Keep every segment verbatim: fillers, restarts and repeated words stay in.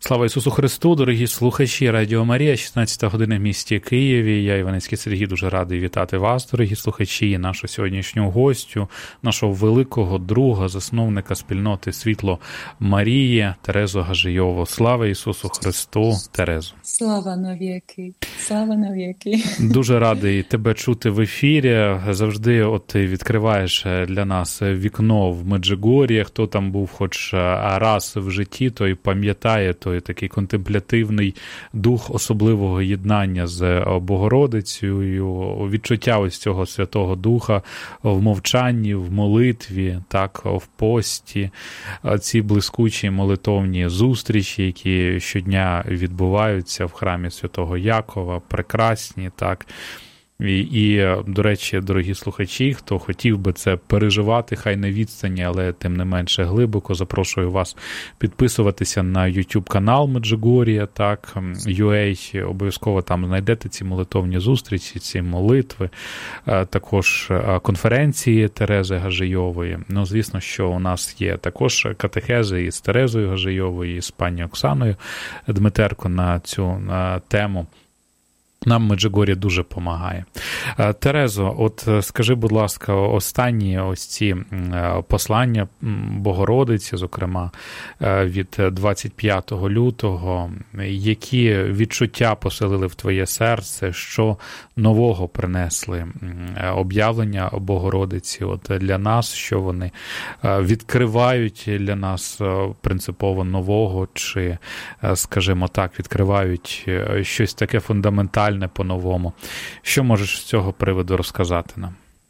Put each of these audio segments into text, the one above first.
Слава Ісусу Христу, дорогі слухачі Радіо Марія, шістнадцята година в місті Києві. Я, Іванецький Сергій, дуже радий вітати вас, дорогі слухачі, і нашу сьогоднішню гостю, нашого великого друга, засновника спільноти Світло Марії, Терезу Гажийову. Слава Ісусу Христу, Терезу. Слава навіки, слава навіки. Дуже радий тебе чути в ефірі. Завжди от ти відкриваєш для нас вікно в Меджигор'ї. Хто там був хоч раз в житті, той пам'ятає той такий контемплятивний дух особливого єднання з Богородицею, відчуття ось цього Святого Духа в мовчанні, в молитві, так, в пості, ці блискучі молитовні зустрічі, які щодня відбуваються в храмі Святого Якова, прекрасні, так. І, і, до речі, дорогі слухачі, хто хотів би це переживати, хай на відстані, але тим не менше глибоко, запрошую вас підписуватися на YouTube-канал Меджигор'я, так, ю ей, обов'язково там знайдете ці молитовні зустрічі, ці молитви, також конференції Терези Гажийової. Ну, звісно, що у нас є також катехези із Терезою Гажийовою, і з пані Оксаною Дмитерко на цю на тему. Нам Меджигор'я дуже допомагає. Терезо, от скажи, будь ласка, останні ось ці послання Богородиці, зокрема, від двадцять п'ятого лютого, які відчуття поселили в твоє серце, що нового принесли об'явлення Богородиці от для нас, що вони відкривають для нас принципово нового, чи, скажімо так, відкривають щось таке фундаментальне по-новому. Що можеш з цього приводу розказати нам?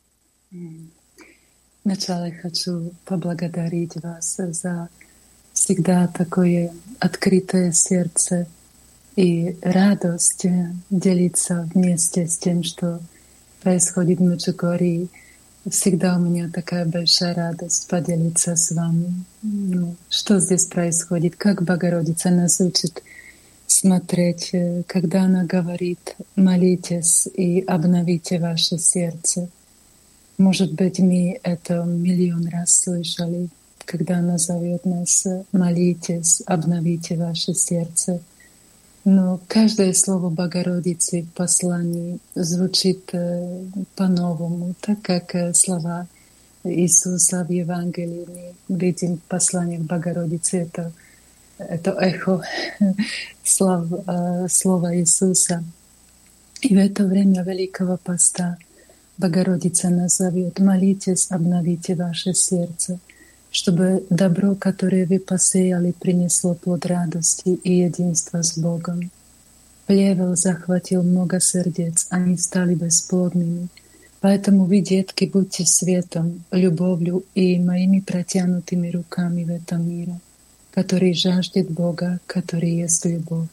Вначале хочу поблагодарить вас за всегда такое открытое сердце и радость делиться вместе с тем, что происходит в Меджигорье. Всегда у меня такая большая радость поделиться с вами. Ну, что здесь происходит, как Богородица нас учит смотреть, когда она говорит: молитесь и обновите ваше сердце. Может быть, мы это миллион раз слышали, когда она зовет нас: молитесь, обновите ваше сердце. Но каждое слово Богородицы в послании звучит по-новому, так как слова Иисуса в Евангелии мы видим в посланиях Богородицы. Это Это эхо слов, слова Иисуса. И в это время Великого Поста Богородица нас зовет: молитесь, обновите ваше сердце, чтобы добро, которое вы посеяли, принесло плод радости и единства с Богом. Плевел захватил много сердец, они стали бесплодными. Поэтому вы, детки, будьте светом, любовью и моими протянутыми руками в этом мире, который жаждет Бога, который есть любовь.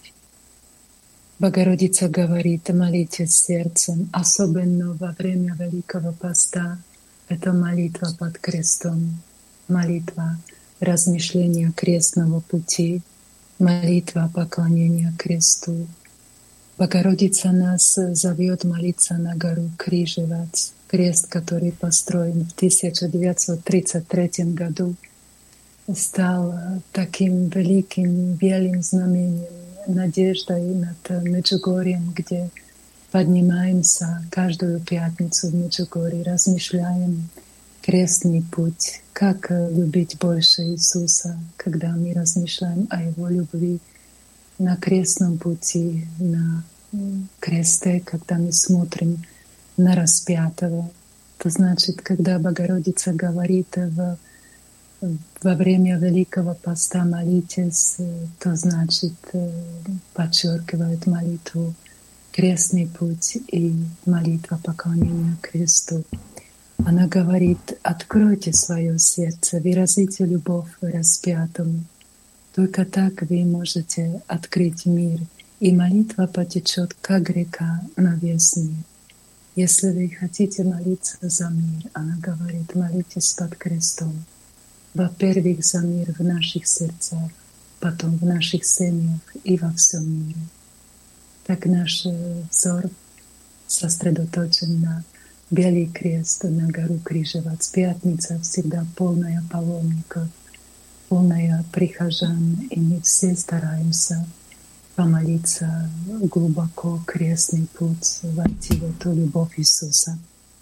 Богородица говорит: молитесь сердцем, особенно во время Великого Поста. Это молитва под крестом, молитва размышления крестного пути, молитва поклонения кресту. Богородица нас зовет молиться на гору Крижевац, крест, который построен в тысяча девятьсот тридцать третьем году, стал таким великим, белым знамением, надеждой над Меджигорьем, где поднимаемся каждую пятницу в Меджигорье, размышляем крестный путь, как любить больше Иисуса, когда мы размышляем о Его любви на крестном пути, на кресте, когда мы смотрим на распятого. Это значит, когда Богородица говорит в во время Великого Поста молитесь, то значит подчеркивает молитву крестный путь и молитва поклонения кресту. Она говорит: откройте свое сердце, выразите любовь распятому. Только так вы можете открыть мир, и молитва потечет, как река, на весь мир. Если вы хотите молиться за мир, она говорит: молитесь под крестом. Во-первых, за мир в наших сердцах, потом в наших семьях и во всем мире. Так наш взор сосредоточен на Белый крест, на гору Крижевац. Пятница всегда полная паломников, полная прихожан, и мы все стараемся помолиться глубоко крестный путь, войти в эту любовь Иисуса.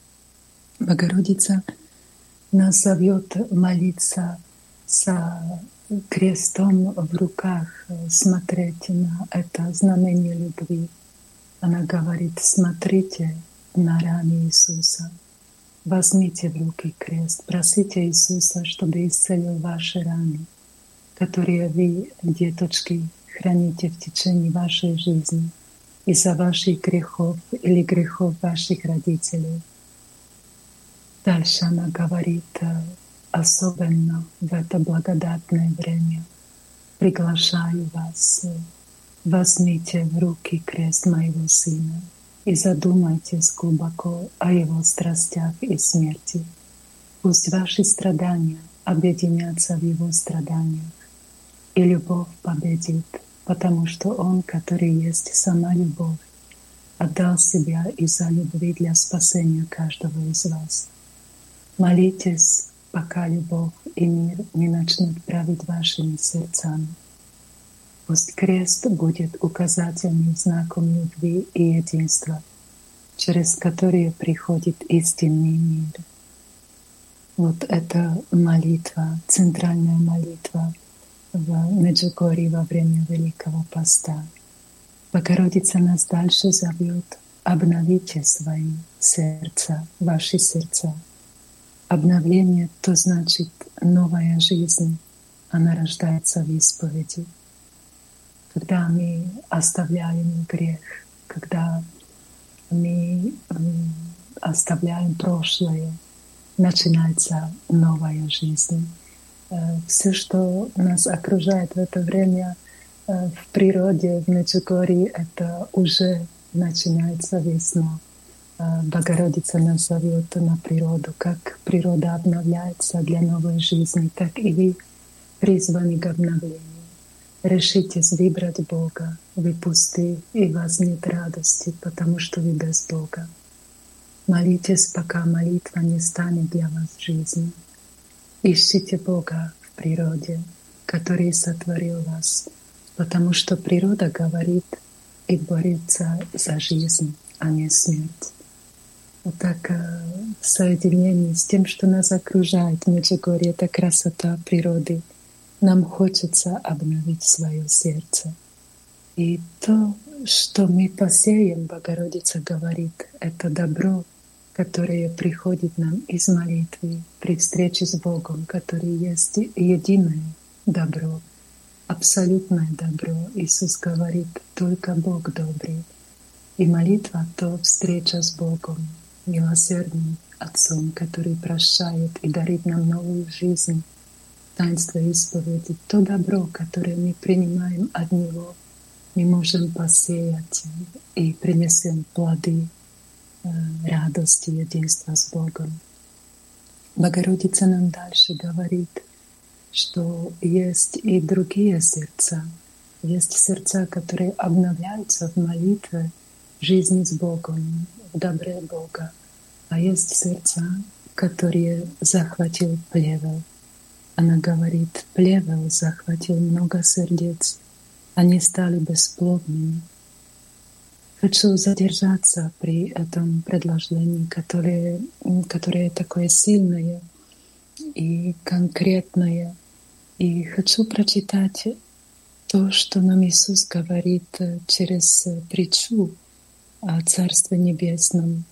Богородица нас зовет молиться с крестом в руках, смотреть на это знамение любви. Она говорит: смотрите на раны Иисуса, возьмите в руки крест, просите Иисуса, чтобы исцелил ваши раны, которые вы, деточки, храните в течение вашей жизни из-за ваших грехов или грехов ваших родителей. Дальше она говорит: особенно в это благодатное время приглашаю вас, возьмите в руки крест моего Сына и задумайтесь глубоко о Его страстях и смерти. Пусть ваши страдания объединятся в Его страданиях, и любовь победит, потому что Он, который есть сама любовь, отдал себя из-за любви для спасения каждого из вас. Молитесь, пока любовь и мир не начнут править вашими сердцами. Пусть крест будет указательным знаком любви и единства, через которые приходит истинный мир. Вот эта молитва, центральная молитва в Меджугорье во время Великого Поста. Богородица нас дальше зовет: обновите свои сердца, ваши сердца. Обновление — то значит новая жизнь, она рождается в исповеди. Когда мы оставляем грех, когда мы оставляем прошлое, начинается новая жизнь. Все, что нас окружает в это время в природе, в Меджугорье, это уже начинается весна. Богородица нас зовет на природу. Как природа обновляется для новой жизни, так и вы призваны к обновлению. Решитесь выбрать Бога, вы пусты, и у вас нет радости, потому что вы без Бога. Молитесь, пока молитва не станет для вас жизнью. Ищите Бога в природе, который сотворил вас, потому что природа говорит и борется за жизнь, а не смерть. Вот так в соединении с тем, что нас окружает в Меджугорье, это красота природы, нам хочется обновить свое сердце. И то, что мы посеем, Богородица говорит, это добро, которое приходит нам из молитвы при встрече с Богом, который есть единое добро, абсолютное добро. Иисус говорит: только Бог добрый. И молитва — то встреча с Богом, милосердным Отцом, который прощает и дарит нам новую жизнь, таинство исповеди. То добро, которое мы принимаем от Него, мы можем посеять и принесем плоды радости, единства с Богом. Богородица нам дальше говорит, что есть и другие сердца. Есть сердца, которые обновляются в молитве, в жизни с Богом, в добре Бога. А есть сердца, которые захватил плевел. Она говорит: плевел захватил много сердец, они стали бесплодными. Хочу задержаться при этом предложении, которое, которое такое сильное и конкретное. И хочу прочитать то, что нам Иисус говорит через притчу о Царстве Небесном.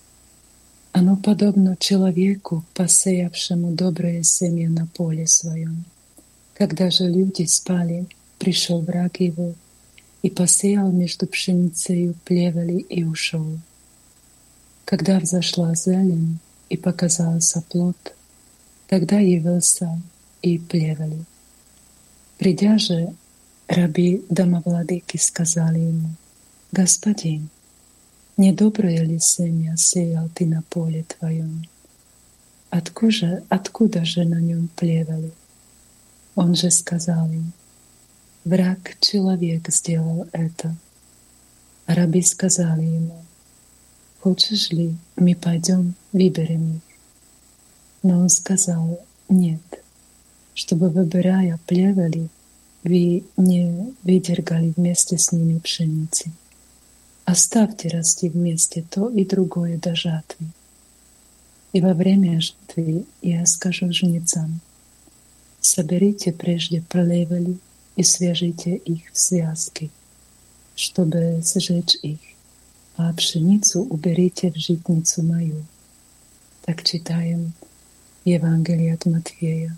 Оно подобно человеку, посеявшему доброе семя на поле своем. Когда же люди спали, пришел враг его и посеял между пшеницею плевели и ушел. Когда взошла зелень и показался плод, тогда явился и плевели. Придя же, раби домовладыки сказали ему: «Господин, недоброе ли семя сеял ты на поле твоем? Откуда, откуда же на нем плевели?» Он же сказал им: «Враг человек сделал это». А раби сказали ему: «Хочешь ли, мы пойдем, выберем их?» Но он сказал: «Нет, чтобы, выбирая плевели, вы не выдергали вместе с ними пшеницы. Оставьте расти вместе то и другое до жатвы. И во время жатвы я скажу жнецам: соберите прежде плевели и свяжите их в связки, чтобы сжечь их, а пшеницу уберите в житницу мою. Так читаем Евангелие от Матфея.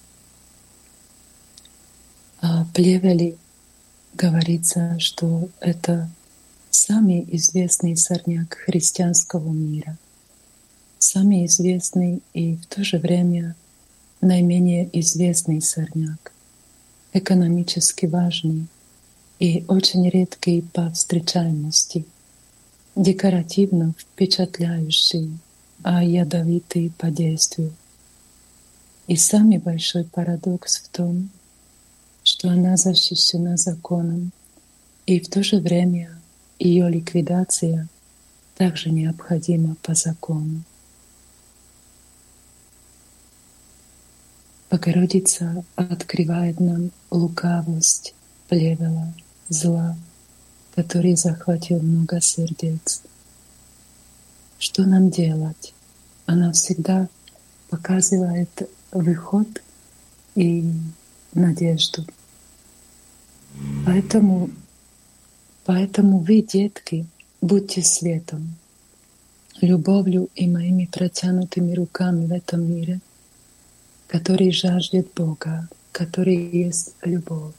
А плевели, говорится, что это самый известный сорняк христианского мира, самый известный и в то же время наименее известный сорняк, экономически важный и очень редкий по встречаемости, декоративно впечатляющий, а ядовитый по действию. И самый большой парадокс в том, что она защищена законом, и в то же время ее ликвидация также необходима по закону. Богородица открывает нам лукавость плевела, зла, который захватил много сердец. Что нам делать? Она всегда показывает выход и надежду. Поэтому, поэтому вы, детки, будьте светом, любовью и моими протянутыми руками в этом мире, который жаждет Бога, который есть любовь.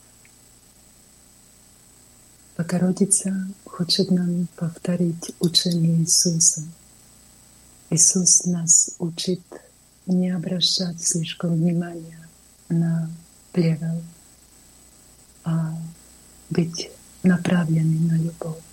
Богородица хочет нам повторить учение Иисуса. Иисус нас учит не обращать слишком внимания на плевел, а быть направленным на любовь.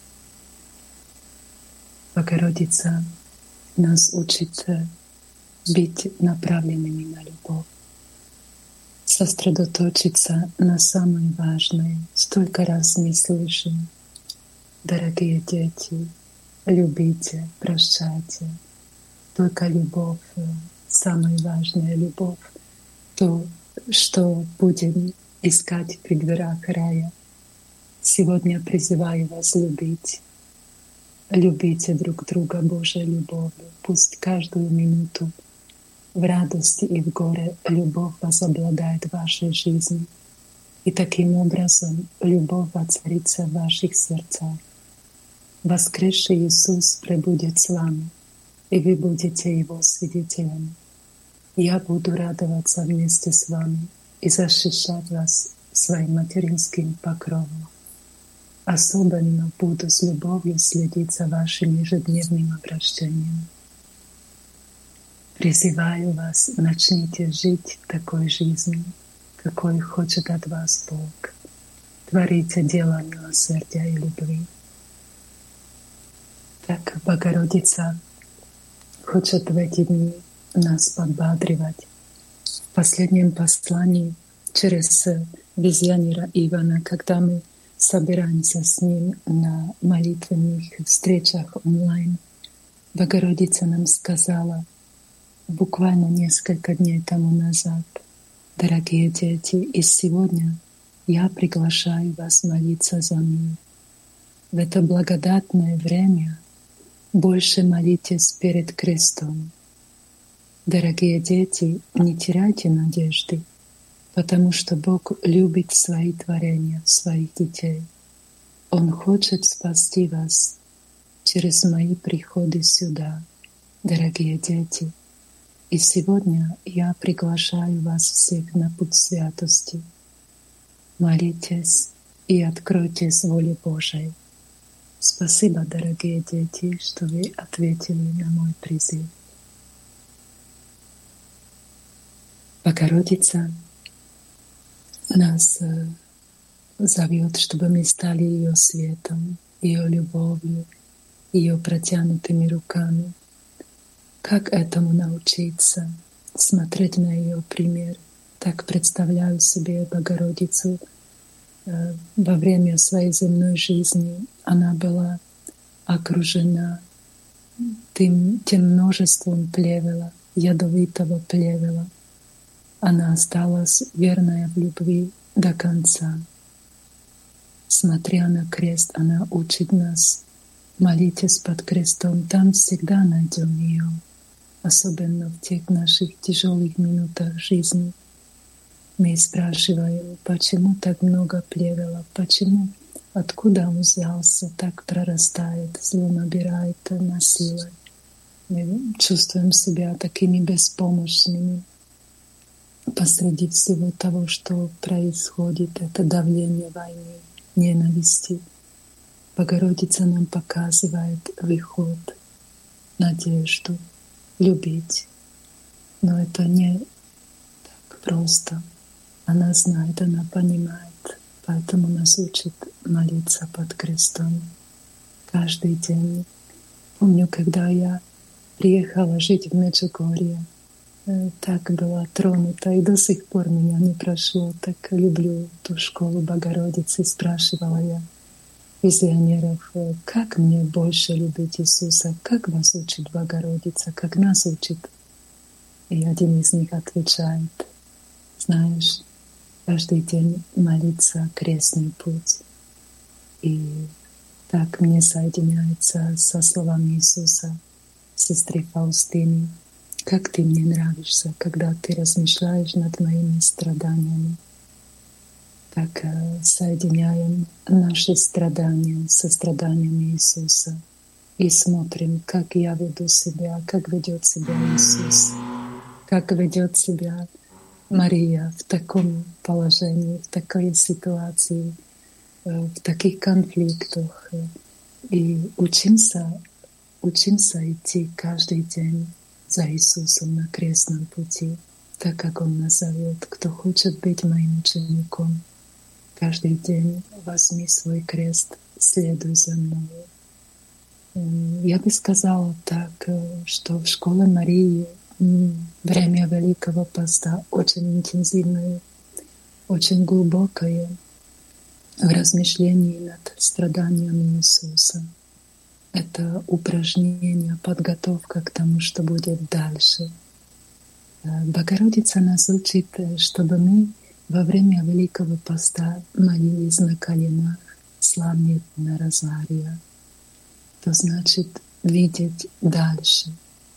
Богородица нас учит быть направленными на любовь, сосредоточиться на самое важное. Столько раз мы слышим: дорогие дети, любите, прощайте. Только любовь, самая важная любовь, то, что будем искать при дверях рая. Сегодня призываю вас любить. Любите друг друга Божьей любовью. Пусть каждую минуту в радости и в горе любовь возобладает в вашей жизни. И таким образом любовь воцарится в ваших сердцах. Воскресший Иисус пребудет с вами, и вы будете Его свидетелями. Я буду радоваться вместе с вами и защищать вас своим материнским покровом. Особенно буду с любовью следить за вашим ежедневным обращением. Призываю вас, начните жить такой жизнью, какой хочет от вас Бог. Творите дело милосердия и любви. Так Богородица хочет в эти дни нас подбадривать. В последнем послании через визионера Ивана, когда мы собираемся с ним на молитвенных встречах онлайн, Богородица нам сказала буквально несколько дней тому назад: дорогие дети, и сегодня я приглашаю вас молиться за мир. В это благодатное время больше молитесь перед крестом. Дорогие дети, не теряйте надежды, потому что Бог любит свои творения, своих детей. Он хочет спасти вас через мои приходы сюда, дорогие дети. И сегодня я приглашаю вас всех на путь святости. Молитесь и откройтесь воле Божией. Спасибо, дорогие дети, что вы ответили на мой призыв. Богородица нас зовет, чтобы мы стали ее светом, ее любовью, ее протянутыми руками. Как этому научиться? Смотреть на ее пример. Так представляю себе Богородицу. Во время своей земной жизни она была окружена тем, тем множеством плевела, ядовитого плевела. она осталась верная в любви до конца. Смотря на крест, она учит нас: молитесь под крестом, там всегда найдем ее, особенно в тех наших тяжелых минутах жизни. Мы спрашиваем, почему так много плевела, почему, откуда он взялся, так прорастает, зло набирает на силы. Мы чувствуем себя такими беспомощными посреди всего того, что происходит, это давление войны, ненависти. Богородица нам показывает выход, надежду, любить. Но это не так просто. Она знает, она понимает, поэтому нас учит молиться под крестом каждый день. Помню, когда я приехала жить в Меджугорье, так была тронута, и до сих пор меня не прошло. Так люблю ту школу Богородицы. Спрашивала я визионеров, как мне больше любить Иисуса, как вас учит Богородица, как нас учит. И один из них отвечает: знаешь, каждый день молиться крестный путь. И так мне соединяется со словами Иисуса, сестры Фаустины: как ты мне нравишься, когда ты размышляешь над моими страданиями. Так соединяем наши страдания со страданиями Иисуса и смотрим, как я веду себя, как ведет себя Иисус, как ведет себя Мария в таком положении, в такой ситуации, в таких конфликтах. И учимся, учимся идти каждый день за Иисусом на крестном пути, так как Он нас зовет. Кто хочет быть моим учеником, каждый день возьми свой крест, следуй за мной. Я бы сказала так, что в школе Марии время Великого Поста очень интенсивное, очень глубокое в размышлении над страданиями Иисуса. Это упражнение, подготовка к тому, что будет дальше. Богородица нас учит, чтобы мы во время Великого Поста молились на коленах, славнее на розария. То значит видеть дальше.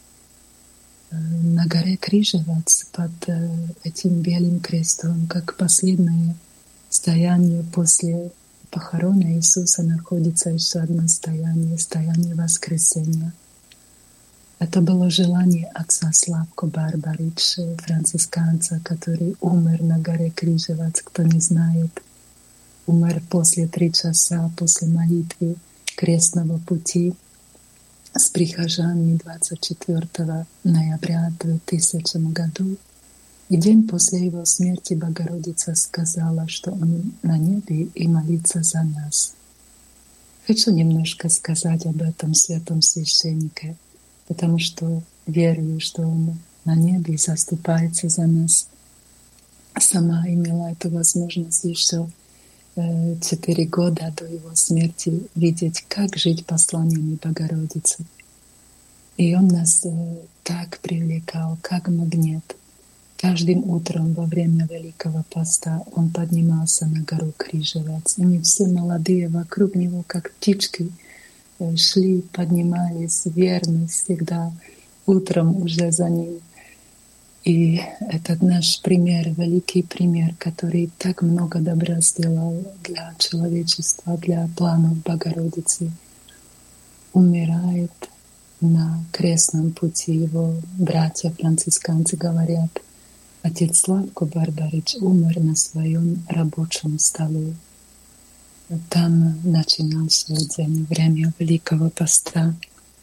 На горе Крижевац под этим белым крестом, как последнее стояние после похорона Иисуса, находится еще одно стояние, стояние воскресения. Это было желание отца Славко Барбарич, францисканца, который умер на горе Крижевац, кто не знает. Умер после три часа, после молитвы крестного пути с прихожанами двадцать четвёртого ноября в двухтысячном году. И день после его смерти Богородица сказала, что он на небе и молится за нас. Хочу немножко сказать об этом святом священнике, потому что верю, что он на небе заступается за нас. Сама имела эту возможность еще четыре года до его смерти видеть, как жить посланиями Богородицы. И он нас так привлекал, как магнит. Каждым утром во время Великого Поста он поднимался на гору Крижевац. И мы все молодые вокруг него, как птички, шли, поднимались верно всегда, утром уже за ним. И этот наш пример, великий пример, который так много добра сделал для человечества, для планов Богородицы, умирает на крестном пути. Его братья-францисканцы говорят: отец Славко Барбарич умер на своем рабочем столе. Там начинал свой день, время Великого Поста.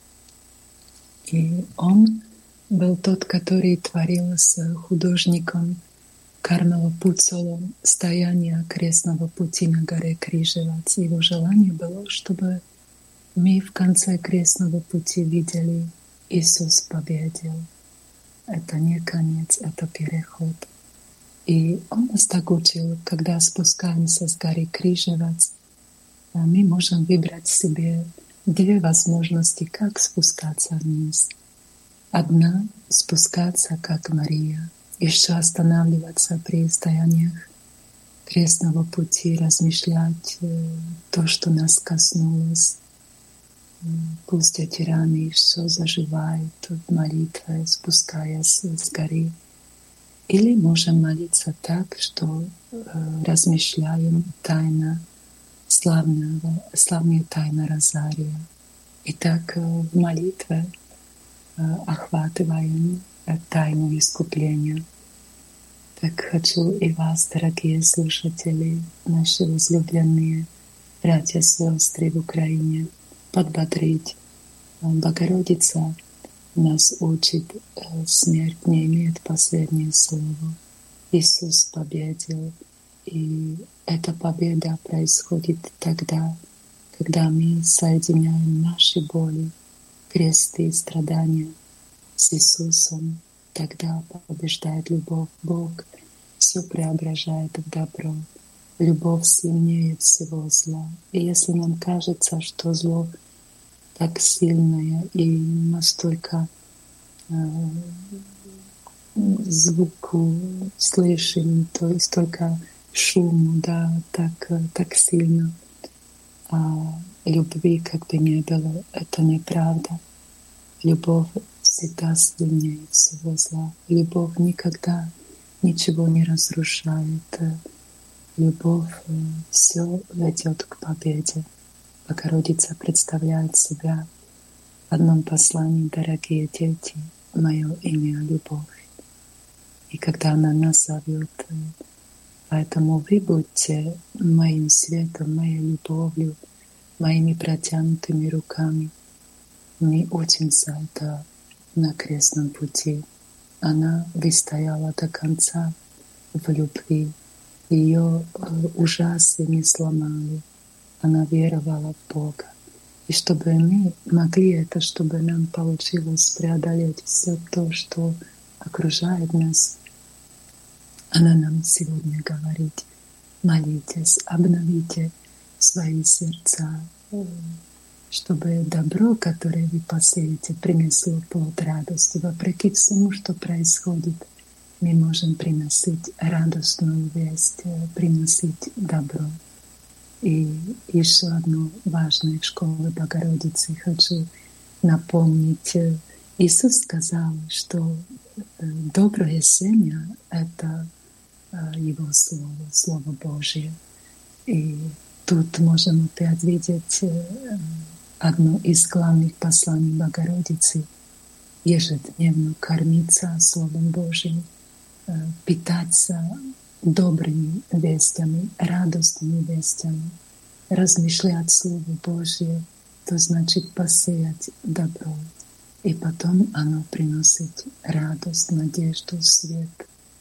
И он был тот, который творил с художником Кармело Пуцоло стояние крестного пути на горе Крижевац. Его желание было, чтобы мы в конце крестного пути видели: Иисус победил. Это не конец, это переход. И он нас так учил, когда спускаемся с горы Крижевац, мы можем выбрать себе две возможности, как спускаться вниз. Одна — спускаться, как Мария, еще останавливаться при стояниях крестного пути, размышлять то, что нас коснулось. Пусть эти раны еще заживают в молитве, спускаясь с горы. Или можем молиться так, что размышляем тайна славного, славная тайна Розария. И так в молитве охватываем тайну искупления. Так хочу и вас, дорогие слушатели, наши возлюбленные братья и сестры в Украине, подбодрить. Богородица нас учит, смерть не имеет последнее слово. Иисус победил, и эта победа происходит тогда, когда мы соединяем наши боли, кресты и страдания с Иисусом. Тогда побеждает любовь. Бог все преображает в добро. Любовь сильнее всего зла. И если нам кажется, что зло так сильное и настолько э, звуку слышим, то есть только шуму, да, так, так сильно, а любви как бы не было, это неправда. Любовь всегда сильнее всего зла. Любовь никогда ничего не разрушает. Любовь все ведет к победе. Богородица представляет себя в одном послании: «Дорогие дети, мое имя — любовь». И когда она нас зовет, поэтому вы будьте моим светом, моей любовью, моими протянутыми руками. Мы учимся это на крестном пути. Она выстояла до конца в любви. Ее ужасы не сломали. Она веровала в Бога. И чтобы мы могли это, чтобы нам получилось преодолеть все то, что окружает нас, она нам сегодня говорит: молитесь, обновите свои сердца, чтобы добро, которое вы посеете, принесло плод радости. Вопреки всему, что происходит, мы можем приносить радостную весть, приносить добро. И еще одно важное в школе Богородицы хочу напомнить. Иисус сказал, что доброе семя — это Его Слово, Слово Божие. И тут можем опять видеть одно из главных посланий Богородицы — ежедневно кормиться Словом Божьим, питаться добрыми вестями, радостными вестями, размышлять Слово Божье, то значит посеять добро. И потом оно приносит радость, надежду, свет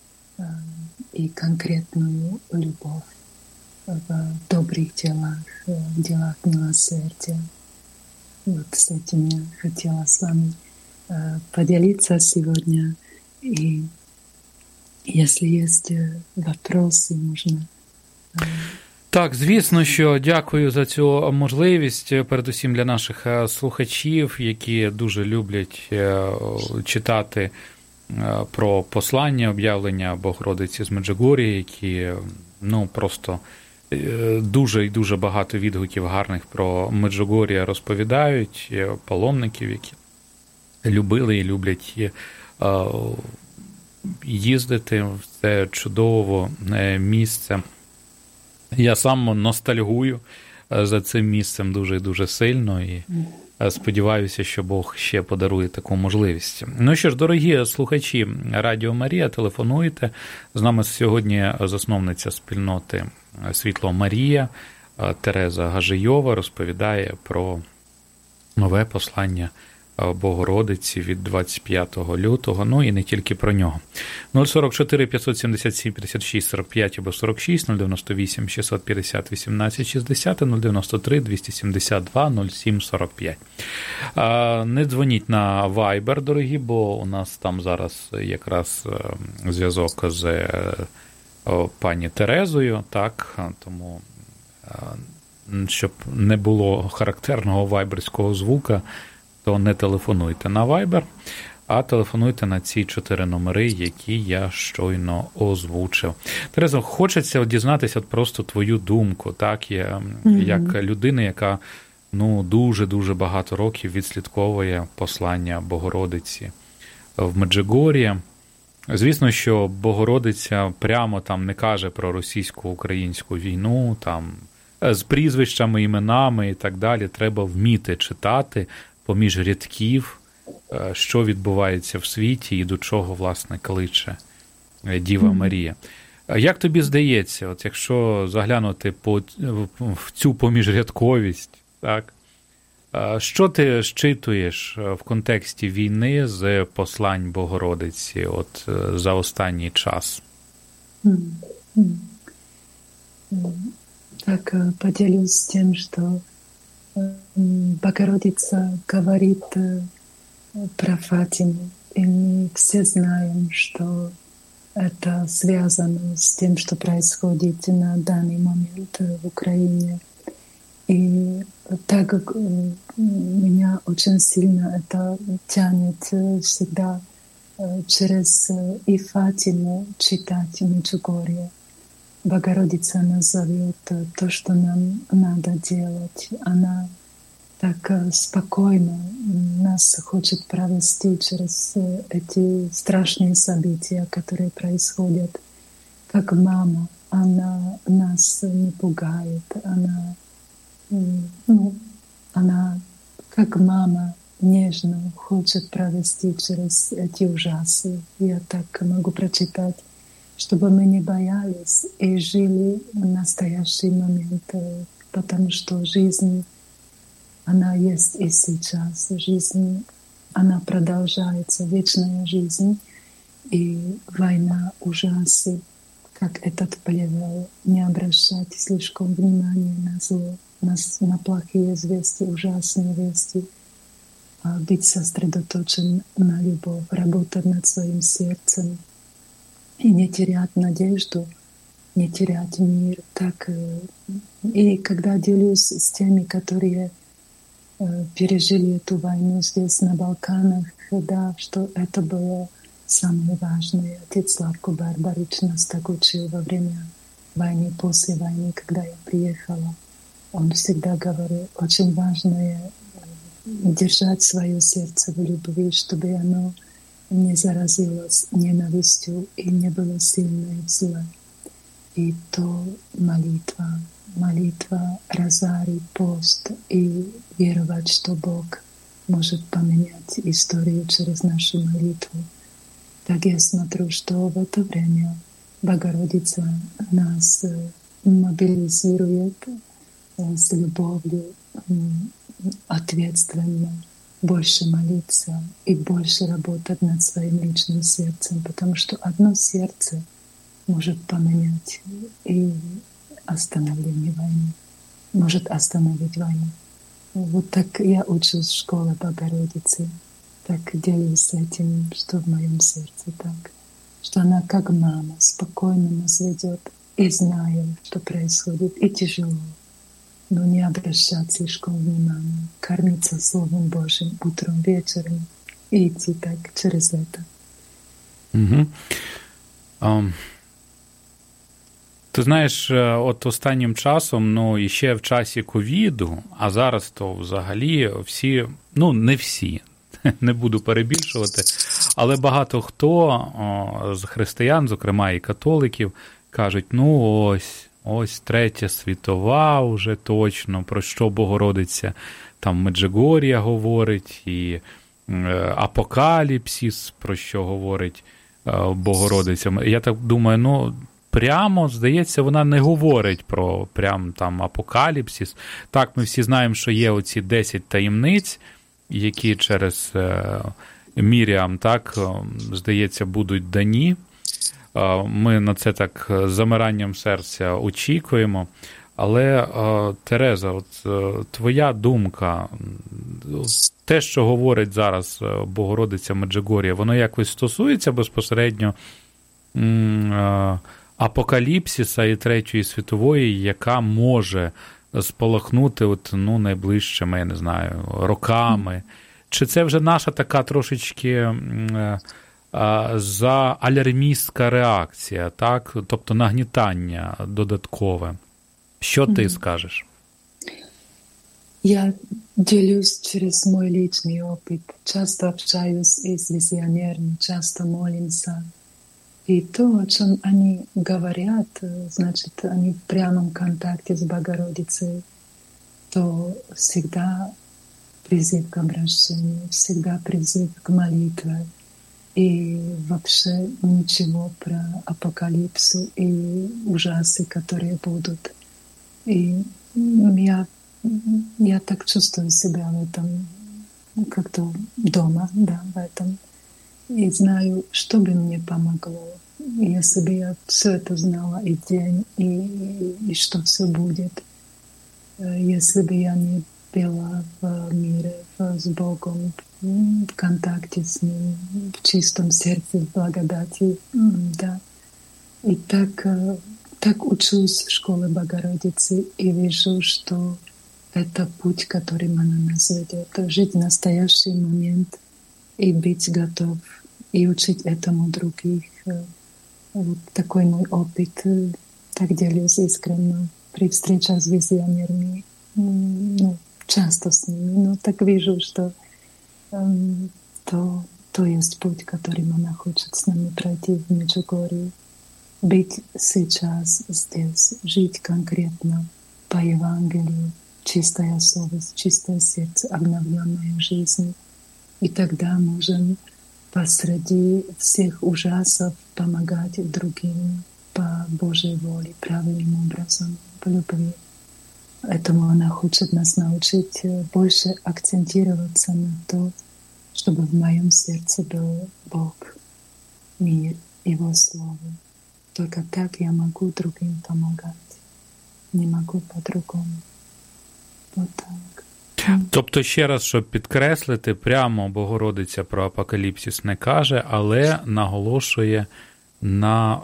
и конкретную любовь в добрых делах, в делах милосердия. Вот с этим я хотела с вами поделиться сегодня. И если есть вопросы, можна. Так, звісно, що дякую за цю можливість, передусім для наших слухачів, які дуже люблять читати про послання, об'явлення Богородиці з Меджугор'я, які, ну, просто дуже і дуже багато відгуків гарних про Меджугор'я розповідають, паломників, які любили і люблять їздити в це чудове місце. Я сам ностальгую за цим місцем дуже і дуже сильно і сподіваюся, що Бог ще подарує таку можливість. Ну що ж, дорогі слухачі Радіо Марія, телефонуйте. З нами сьогодні засновниця спільноти Світло Марія Тереза Гажийова розповідає про нове послання Богородиці від двадцять п'ятого лютого, ну і не тільки про нього. нуль сорок чотири п'ятсот сімдесят сім п'ятдесят шість сорок п'ять або сорок шість, нуль дев'яносто вісім шістсот п'ятдесят вісімнадцять шістдесят, нуль дев'яносто три двісті сімдесят два нуль сім сорок п'ять. Не дзвоніть на Viber, дорогі, бо у нас там зараз якраз зв'язок з пані Терезою, так, тому щоб не було характерного вайберського звука, то не телефонуйте на Viber. а телефонуйте на ці чотири номери, які я щойно озвучив. Терезо, хочеться дізнатися просто твою думку, так, я, mm-hmm. як людина, яка ну, дуже-дуже багато років відслідковує послання Богородиці в Меджигор'ї. Звісно, що Богородиця прямо там не каже про російсько-українську війну, там, з прізвищами, іменами і так далі. Треба вміти читати поміж рядків, що відбувається в світі і до чого, власне, кличе Діва Марія. Як тобі здається, от якщо заглянути по, в цю поміжрядковість, так, що ти щитуєш в контексті війни з послань Богородиці от за останній час? Так, поделюсь тем, что Богородица говорит про Фатиму, и мы все знаем, что это связано с тем, что происходит на данный момент в Украине. И так как меня очень сильно это тянет всегда через и Фатиму читать Меджигорье. Богородица назовет то, что нам надо делать. Она так спокойно нас хочет провести через эти страшные события, которые происходят. Как мама, она нас не пугает, она, ну, она как мама нежно хочет провести через эти ужасы. Я так могу прочитать, чтобы мы не боялись и жили в настоящий момент, потому что жизнь, она есть и сейчас. Жизнь, она продолжается, вечная жизнь. И война, ужасы, как этот плевел, не обращать слишком внимания на зло, на, на плохие вести, ужасные вести, а быть сосредоточен на любовь, работать над своим сердцем и не терять надежду, не терять мир. Так, и когда делюсь с теми, которые пережили эту войну здесь, на Балканах, да, что это было самое важное. Отец Славко Барбарич нас так учил во время войны, после войны, когда я приехала. Он всегда говорил, очень важное держать свое сердце в любви, чтобы оно не заразилось ненавистью и не было сильное в зле. И то молитва, молитва, розарий, пост и веровать, что Бог может поменять историю через нашу молитву. Так я смотрю, что в это время Богородица нас мобилизирует с любовью, ответственно, больше молиться и больше работать над своим личным сердцем, потому что одно сердце может поменять и остановление войны, может остановить войну. Вот так я учусь в школе Богородицы, так делюсь этим, что в моем сердце так, что она как мама спокойно нас ведет и знает, что происходит, и тяжело, но не обращать слишком внимания, кормиться Словом Божьим утром, вечером и идти так через это. Угу. Um... Ти знаєш, от останнім часом, ну, і ще в часі ковіду, а зараз то взагалі всі, ну, не всі, не буду перебільшувати, але багато хто о, з християн, зокрема і католиків, кажуть, ну, ось, ось Третя світова вже точно, про що Богородиця, там Меджигор'я говорить, і е, Апокаліпсис, про що говорить е, Богородиця. Я так думаю, ну, прямо, здається, вона не говорить про прям там апокаліпсис. Так, ми всі знаємо, що є оці десять таємниць, які через е, Міріам, так, здається, будуть дані. Е, ми на це так з замиранням серця очікуємо. Але, е, Тереза, от е, твоя думка, те, що говорить зараз Богородиця Меджигор'я, воно якось стосується безпосередньо м, е, Апокаліпсиса і Третьої світової, яка може спалахнути от, ну, найближчими, я не знаю, роками, чи це вже наша така трошечки за алярмістська реакція, так? Тобто нагнітання додаткове. Що ти mm-hmm. скажеш? Я делюсь через мой личный опыт. Часто общаюсь и с визионерами, часто молимся. И то, о чем они говорят, значит, они в прямом контакте с Богородицей, то всегда призыв к обращению, всегда призыв к молитве. И вообще ничего про апокалипсу и ужасы, которые будут. И я, я так чувствую себя в этом, как-то дома, да, в этом. И знаю, что бы мне помогло, если бы я все это знала и день, и, и что все будет. Если бы я не была в мире, с Богом, в контакте с Ним, в чистом сердце, в благодати. Да. И так, так учусь в школе Богородицы и вижу, что это путь, которым она нас ведет. Жить в настоящий момент и быть готов, и учить этому других. Вот такой мой опыт. Так делюсь искренне при встречах с визионерами. Ну, часто с ними. Но так вижу, что um, то, то есть путь, которым она хочет с нами пройти в Меджугорье. Быть сейчас здесь, жить конкретно по Евангелию, чистая совесть, чистое сердце, обновленная жизнь. И тогда можем посреди всех ужасов помогать другим по Божьей воле, правильным образом, по любви. Этому она хочет нас научить больше акцентироваться на то, чтобы в моем сердце был Бог, мир, Его Слово. Только так я могу другим помогать. Не могу по-другому. Вот так. Тобто, ще раз, щоб підкреслити, прямо Богородиця про апокаліпсис не каже, але наголошує на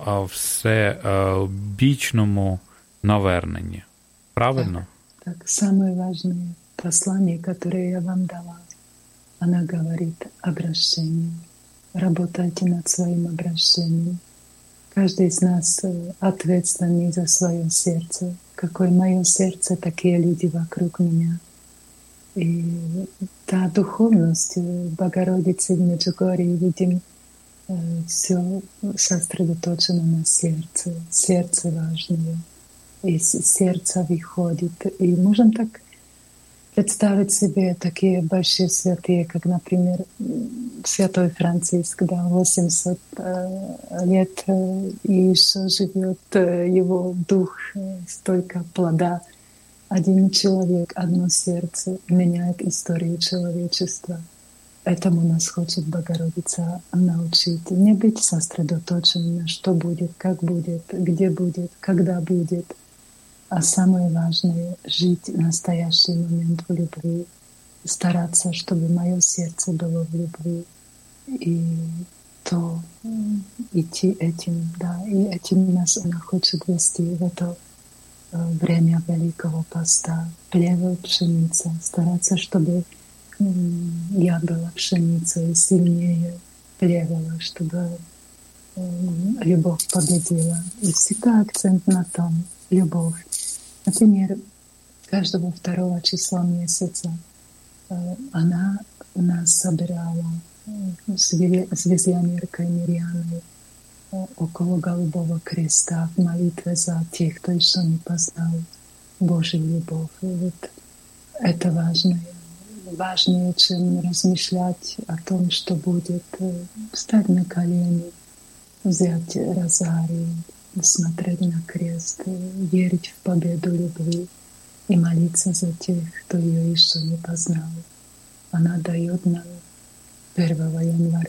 всебічному наверненні. Правильно? Так, так. Самое важное послание, которое я вам дала, она говорит обращение. Работайте над своим обращением. Каждый из нас ответственный за свое сердце. Какое мое сердце, такие люди вокруг меня. И та духовность Богородицы в Меджугорье, видим, все сосредоточено на сердце. Сердце важное. Из сердца выходит. И можем так представить себе такие большие святые, как, например, святой Франциск, да, восемьсот лет, и еще живет его дух, столько плода. Один человек, одно сердце меняет историю человечества. Этому нас хочет Богородица научить. Не быть сосредоточенным на что будет, как будет, где будет, когда будет. А самое важное — жить настоящий момент в любви, стараться, чтобы мое сердце было в любви, и то идти этим, да, и этим нас она хочет вести в это время Великого Поста. Плевая пшеница, стараться, чтобы я была пшеницей сильнее, плевала, чтобы любовь победила. И всегда акцент на том — любовь. Например, каждого второго числа месяца она нас собирала с визионеркой Мирьяной около Голубого Креста в молитве за тех, кто еще не познал Божью любовь. И вот это важно. Важнее, чем размышлять о том, что будет, встать на колени, взять розарий, смотреть на крест, верить в победу любви и молиться за тех, кто ее еще не познал. Она дает нам первого января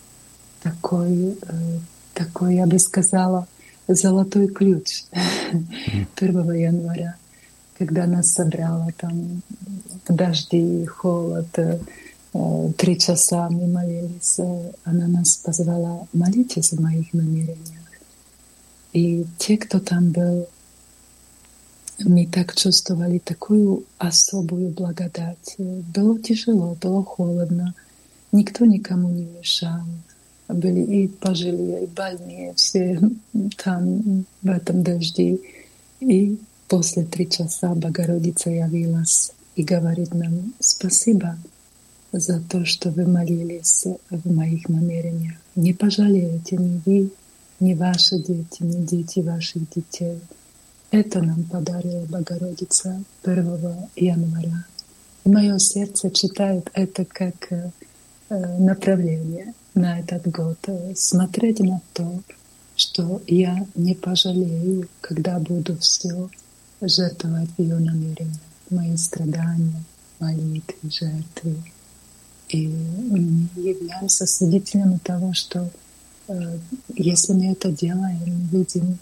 такой, такой, я бы сказала, золотой ключ первого января, когда нас собрала там в дожди, холод, три часа мы молились, она нас позвала: молитесь в моих намерениях. И те, кто там был, мы так чувствовали такую особую благодать. Было тяжело, было холодно, никто никому не мешал. Были и пожилые, и больные, все там в этом дожде. И после три часа Богородица явилась и говорит нам: спасибо за то, что вы молились в моих намерениях. Не пожалеете ни вы, ни ваши дети, ни дети ваших детей. Это нам подарила Богородица первого января. И мое сердце читает это как направление на этот год. Смотреть на то, что я не пожалею, когда буду все жертвовать в ее намерениях. Мои страдания, молитвы, жертвы. И мы являемся свидетелями того, что э, если мы это делаем, мы видим,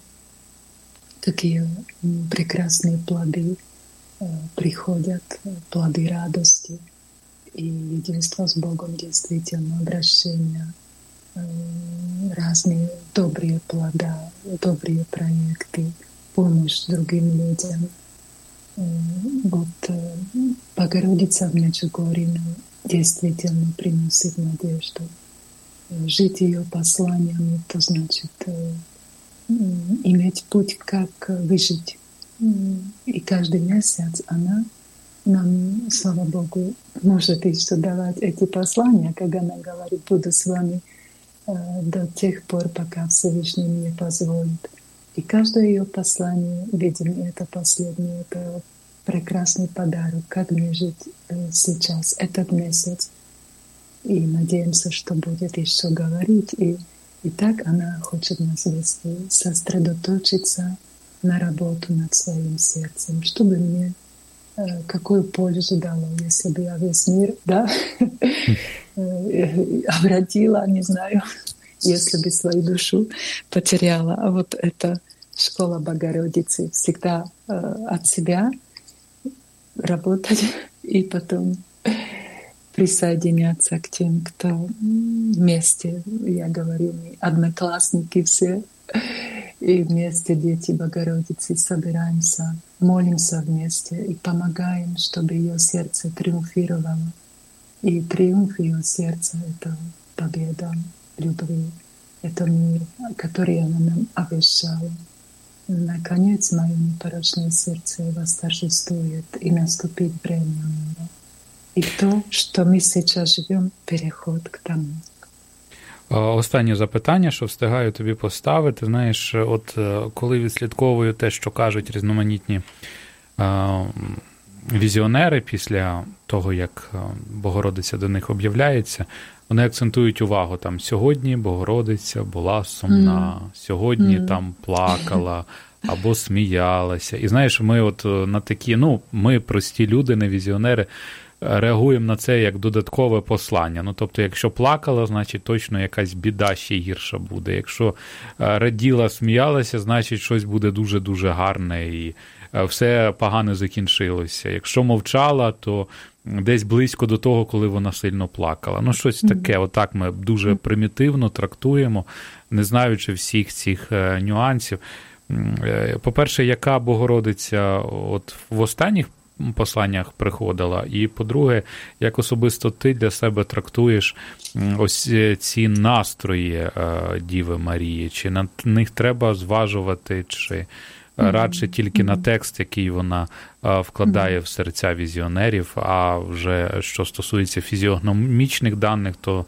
какие прекрасные плоды э, приходят, плоды радости и единства с Богом, действительно, обращения, э, разные добрые плода, добрые проекты, помощь другим людям. Э, вот э, Богородица в Меджугорье действительно приносит надежду. Жить ее посланиями, то значит э, иметь путь, как выжить. И каждый месяц она нам, слава Богу, может еще давать эти послания, когда она говорит: буду с вами э, до тех пор, пока Всевышний мне позволит. И каждое ее послание, видим, это последнее, это прекрасный подарок, как мне жить э, сейчас, этот месяц. И надеемся, что будет еще говорить. И, и так она хочет нас вести, сосредоточиться на работу над своим сердцем, чтобы мне э, какую пользу дало, если бы я весь мир, да, обратила, не знаю, если бы свою душу потеряла. А вот эта школа Богородицы всегда э, от себя работать и потом присоединяться к тем, кто вместе, я говорю, мы одноклассники все, и вместе дети Богородицы собираемся, молимся вместе и помогаем, чтобы ее сердце триумфировало. И триумф ее сердца — это победа любви, это мир, который она нам обещала. Наконец, мое непорочное сердце восторжествует, и наступит время мира. І то, що ми зараз живемо, переход к тому. Останнє запитання, що встигаю тобі поставити. Знаєш, от коли відслідковую те, що кажуть різноманітні е, візіонери після того, як Богородиця до них об'являється, вони акцентують увагу, там, сьогодні Богородиця була сумна, mm. сьогодні mm. там плакала або сміялася. І знаєш, ми от на такі, ну, ми прості люди, не візіонери, реагуємо на це як додаткове послання. Ну, тобто, якщо плакала, значить точно якась біда ще гірша буде. Якщо раділа, сміялася, значить щось буде дуже-дуже гарне і все погано закінчилося. Якщо мовчала, то десь близько до того, коли вона сильно плакала. Ну, щось таке, отак ми дуже примітивно трактуємо, не знаючи всіх цих нюансів. По-перше, яка Богородиця от в останніх посланнях приходила, і, по-друге, як особисто ти для себе трактуєш ось ці настрої Діви Марії, чи на них треба зважувати, чи радше тільки на текст, який вона вкладає в серця візіонерів, а вже що стосується фізіогномічних даних, то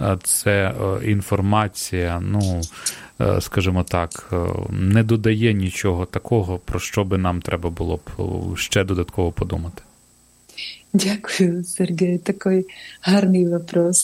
це інформація, ну, скажімо так, не додає нічого такого, про що би нам треба було б ще додатково подумати. Дякую, Сергій. Такий гарний вопрос.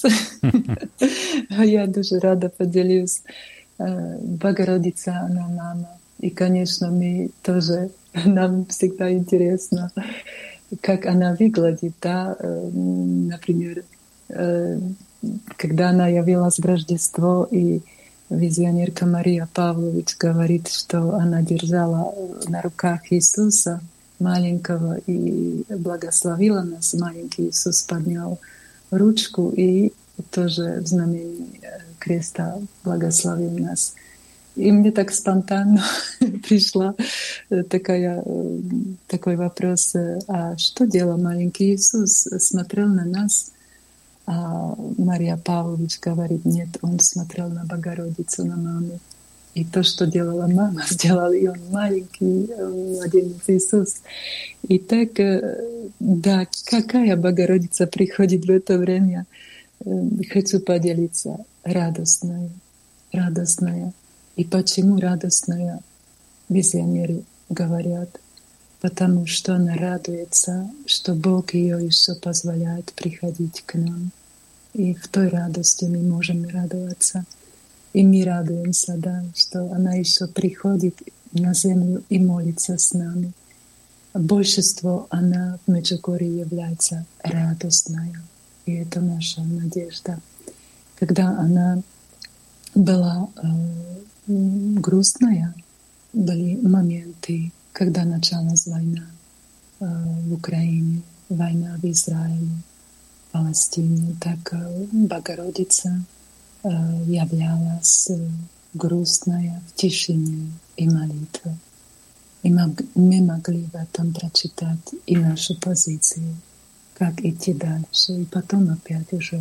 Я дуже рада поділюсь. Богородиця, она мама. И, конечно, мы тоже, нам всегда интересно, как она выглядит, да, например, когда она явилась в Рождество, и визионерка Мария Павлович говорит, что она держала на руках Иисуса маленького и благословила нас. Маленький Иисус поднял ручку и тоже в знамении креста благословил нас. И мне так спонтанно пришла такая, такой вопрос, а что делал маленький Иисус? Смотрел на нас, а Мария Павлович говорит, нет, он смотрел на Богородицу, на маму. И то, что делала мама, сделал и он, маленький младенец Иисус. И так, да, какая Богородица приходит в это время, хочу поделиться, радостная, радостная. И почему радостная, визионеры говорят, потому что она радуется, что Бог ее еще позволяет приходить к нам. И в той радости мы можем радоваться. И мы радуемся, да, что она еще приходит на землю и молится с нами. Большинство она в Меджугорье является радостная. И это наша надежда. Когда она была э, грустная, были моменты, когда началась война э, в Украине, война в Израиле, в Палестине, так э, Богородица э, являлась э, грустная в тишине и молитве. И мы могли в этом прочитать и нашу позицию, как идти дальше. И потом опять уже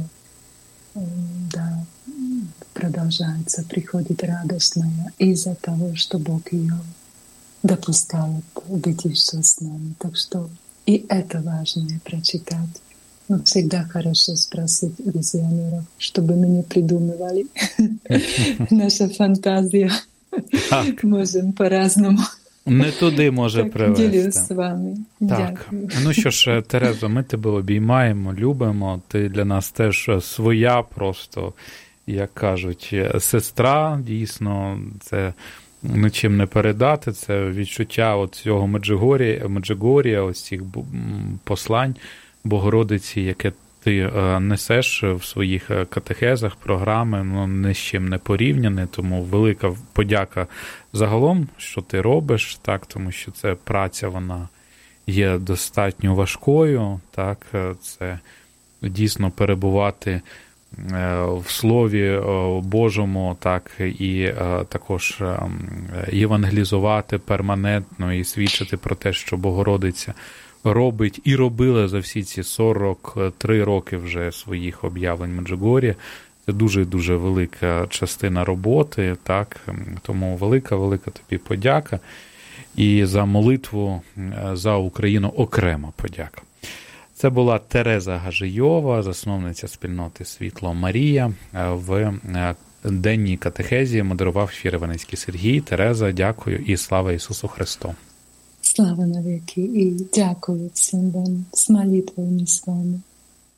да, продолжается, приходит радостная из-за того, что Бог ее допускает быть еще с нами. Так что и это важно прочитать. Но всегда хорошо спросить визионеров, чтобы мы не придумывали. Наша фантазия. Можем по-разному. Не туди може так, привести. Ділюсь з вами. Так. Дякую. Ну що ж, Терезо, ми тебе обіймаємо, любимо. Ти для нас теж своя просто, як кажуть, сестра. Дійсно, це нічим не передати. Це відчуття от цього Меджугор'я, Меджугор'я, ось цих послань Богородиці, яке ти несеш в своїх катехезах, програми, ну, ні з чим не порівняне, тому велика подяка загалом, що ти робиш, так, тому що це праця, вона є достатньо важкою, так, це дійсно перебувати в Слові Божому, так, і також євангелізувати перманентно і свідчити про те, що Богородиця робить і робила за всі ці сорок три роки вже своїх об'явлень Меджугор'я. Це дуже-дуже велика частина роботи, так, тому велика-велика тобі подяка. І за молитву за Україну окрема подяка. Це була Тереза Гажийова, засновниця спільноти «Світло Марія». В денній катехезі модерував Фєреваницький Сергій. Тереза, дякую і слава Ісусу Христу! Слава навіки і дякую всім вам з молитвою з вами.